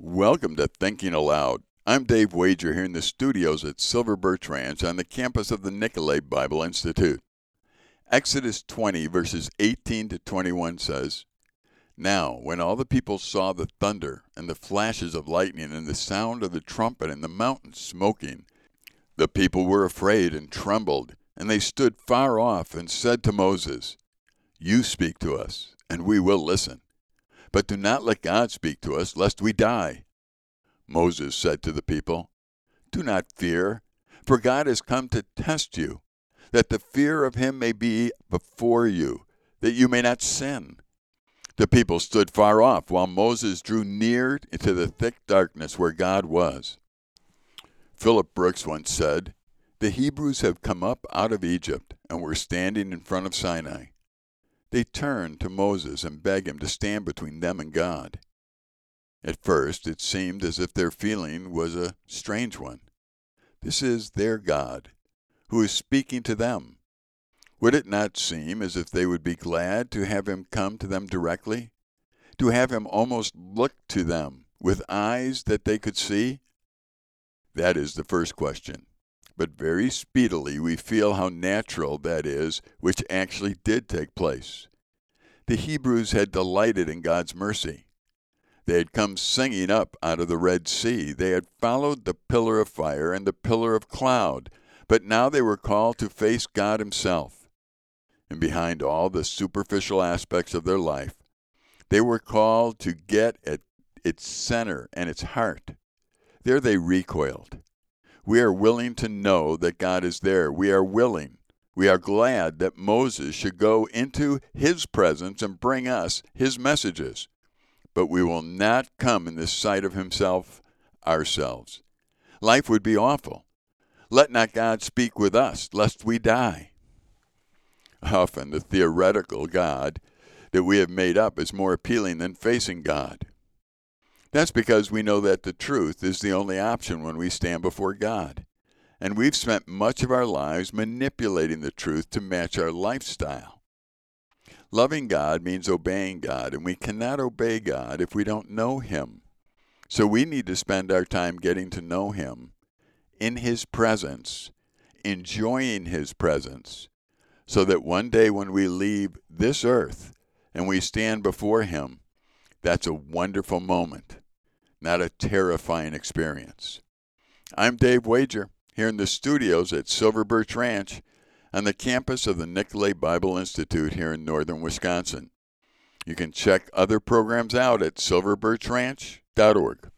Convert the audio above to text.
Welcome to Thinking Aloud. I'm Dave Wager here in the studios at Silver Birch Ranch on the campus of the Nicolet Bible Institute. Exodus 20 verses 18 to 21 says, "Now when all the people saw the thunder and the flashes of lightning and the sound of the trumpet and the mountain smoking, the people were afraid and trembled, and they stood far off and said to Moses, 'You speak to us, and we will listen. But do not let God speak to us, lest we die.' Moses said to the people, 'Do not fear, for God has come to test you, that the fear of him may be before you, that you may not sin.' The people stood far off, while Moses drew near into the thick darkness where God was." Philip Brooks once said, "The Hebrews have come up out of Egypt and were standing in front of Sinai. They turned to Moses and begged him to stand between them and God. At first, it seemed as if their feeling was a strange one. This is their God, who is speaking to them. Would it not seem as if they would be glad to have him come to them directly, to have him almost look to them with eyes that they could see? That is the first question. But very speedily we feel how natural that is, which actually did take place. The Hebrews had delighted in God's mercy. They had come singing up out of the Red Sea. They had followed the pillar of fire and the pillar of cloud, but now they were called to face God himself. And behind all the superficial aspects of their life, they were called to get at its center and its heart. There they recoiled. We are willing to know that God is there. We are willing. We are glad that Moses should go into his presence and bring us his messages. But we will not come in the sight of himself ourselves. Life would be awful. Let not God speak with us, lest we die. Often the theoretical God that we have made up is more appealing than facing God. That's because we know that the truth is the only option when we stand before God. And we've spent much of our lives manipulating the truth to match our lifestyle. Loving God means obeying God, and we cannot obey God if we don't know him. So we need to spend our time getting to know him, in his presence, enjoying his presence, so that one day when we leave this earth and we stand before him, that's a wonderful moment, not a terrifying experience. I'm Dave Wager, here in the studios at Silver Birch Ranch on the campus of the Nicolet Bible Institute here in northern Wisconsin. You can check other programs out at silverbirchranch.org.